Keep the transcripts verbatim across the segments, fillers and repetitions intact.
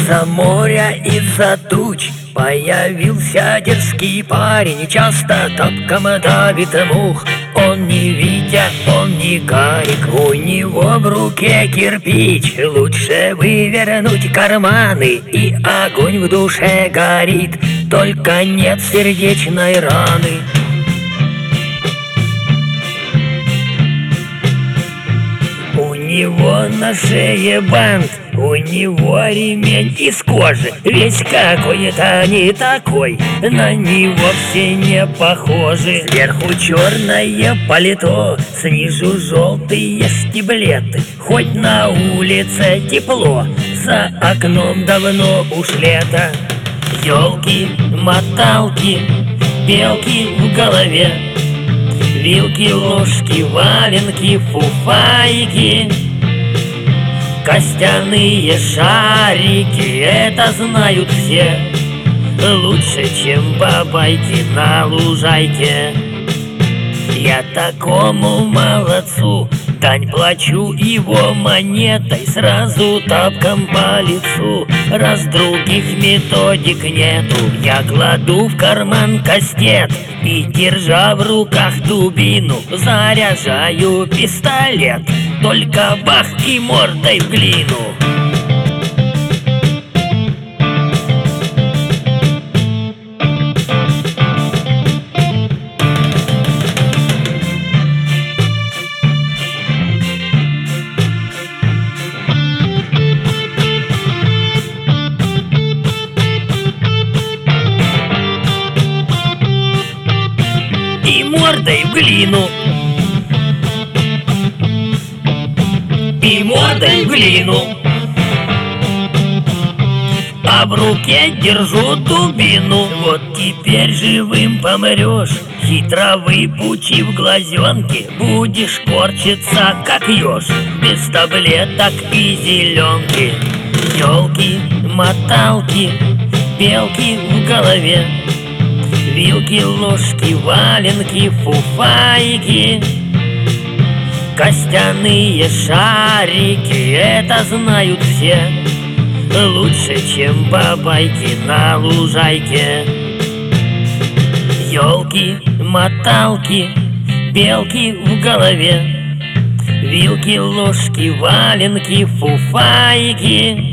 Из-за моря, из-за туч появился дерзкий парень, часто тапком давит мух. Он не Витя, он не Гарик, у него в руке кирпич. Лучше вывернуть карманы, и огонь в душе горит, только нет сердечной раны. У него на шее бант, у него ремень из кожи, весь какой-то не такой, на него все не похожи. Сверху черное пальто, снизу желтые стеблеты. Хоть на улице тепло, за окном давно уж лето. Елки, моталки, белки в голове, вилки, ложки, валенки, фуфайки, костяные шарики, это знают все лучше, чем бабайки на лужайке. Я такому молодцу дань плачу его монетой, сразу тапком по лицу, раз других методик нету. Я кладу в карман кастет и, держа в руках дубину, заряжаю пистолет, только бах и мордой в глину. И мордой в глину, и мордой в глину, а в руке держу дубину. Вот теперь живым помрешь, хитро выпучив глазенки, будешь корчиться как еж, без таблеток и зеленки. Елки, моталки, белки в голове, вилки, ложки, валенки, фуфайки, костяные шарики, это знают все лучше, чем бабайки на лужайке. Елки, моталки, белки в голове, вилки, ложки, валенки, фуфайки,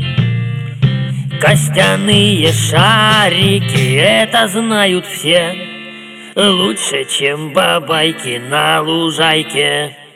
костяные шарики, это знают все лучше, чем бабайки на лужайке.